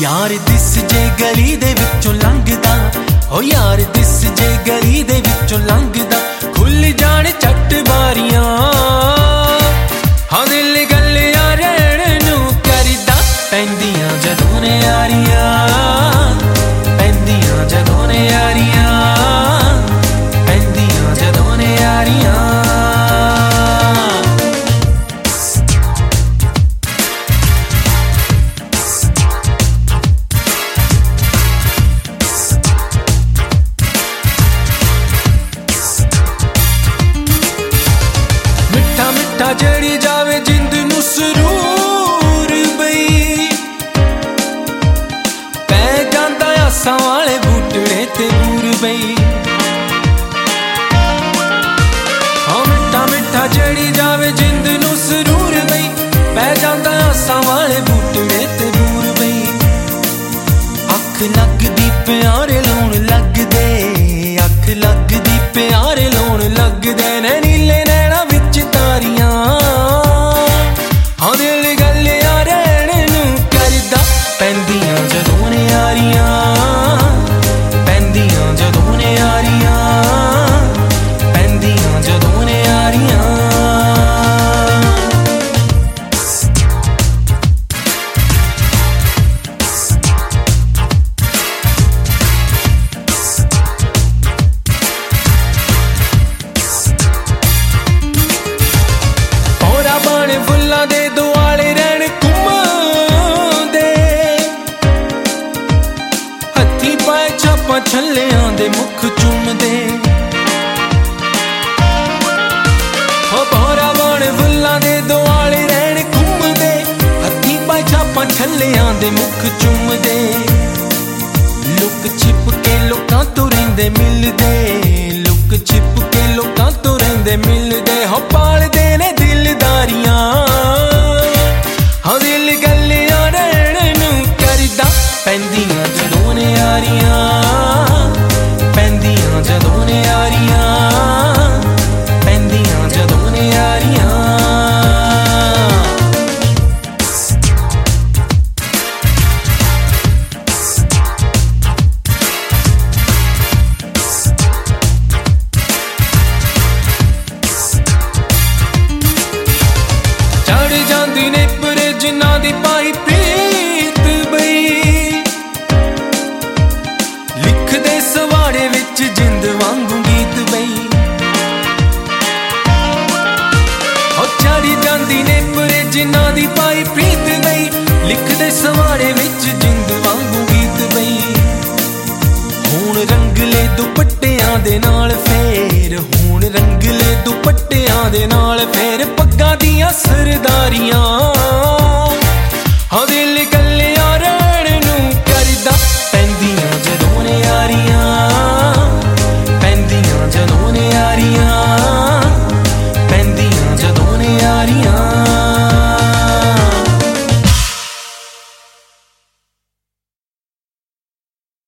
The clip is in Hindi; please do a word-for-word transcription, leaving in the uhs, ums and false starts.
यार दिस जे गली दे विचों लंघदा, ओ यार दिस जे गली दे विचों लंघदा, खुल जाण झट बारियां, हाँ दिल गल्लियां रहण नूं करदा, पैंदियां जदों ने यारियां, पैंदियां जदों ने यारियां, पैंदियां जदों ने यारियां। जड़ी जावे जिंद नूं सरूर बई, पै जांदा आसां वाले बूटड़े ते दूर बई, हाँ मिठा मिठा जड़ी जावे जिंद नूं सरूर बई, पै जांदा आसां वाले बूटड़े ते दूर बई। अख लगदी प्यारे लाउण लगदे, अख लगदी प्यारे लाउण लगदे, ने नीले नैना विच तारियां, हाँ दिल गल्लियां रहण नूं करदा, पैंदियां जदों ने यारियां, पैंदियां जदों ने यारियां, पैंदियां जदों ने यारियां। फुल्लां दे दुआले रहण घुम्मदे, हत्थी पाए छापां छल्लियां दे मुख चुम्मदे, हो भौरा बण फुल्लां दे दुआले रहण घुम्मदे, हत्थी पाए छापां छल्लियां दे मुख चुम्मदे। लुक छिप के लोकां तों रहिंदे मिलदे, लुक छिप के लोकां तों रहिंदे मिलदे, हो पालदे ने दिलदारियां, हाँ दिल गल्लियां रहण नूं करदा, पैंदियां जदों ने यारियां, पैंदियां जदों ने यारियां, पैंदियां जदों ने यारियां। चढ़ जांदी ने परे जिन्हां दी पाई प्रीत बई, लिखदे सवाड़े विच जिंद वांगू गीत बई, हो चढ़ जांदी ने परे जिन्हां दी पाई प्रीत बई, लिखदे सवाड़े विच जिंद वांगू गीत बई। हुण रंगले दुपट्टियां दे नाल फेर, हुण रंगले दुपट्टियां दे नाल फेर, पग्गां दियां सरदारियां, हाँ दिल गल्लियां